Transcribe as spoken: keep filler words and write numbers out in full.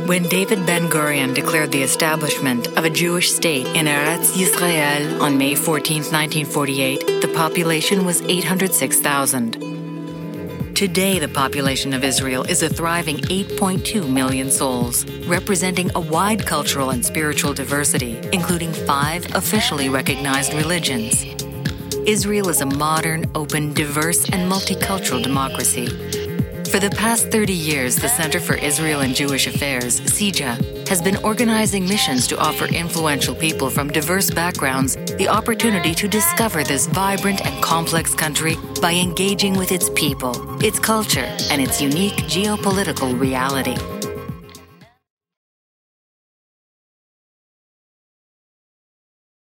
When David Ben-Gurion declared the establishment of a Jewish state in Eretz Yisrael on May fourteenth, nineteen forty-eight, the population was eight hundred six thousand. Today, the population of Israel is a thriving eight point two million souls, representing a wide cultural and spiritual diversity, including five officially recognized religions. Israel is a modern, open, diverse, and multicultural democracy. For the past thirty years, the Center for Israel and Jewish Affairs, C J A, has been organizing missions to offer influential people from diverse backgrounds the opportunity to discover this vibrant and complex country by engaging with its people, its culture, and its unique geopolitical reality.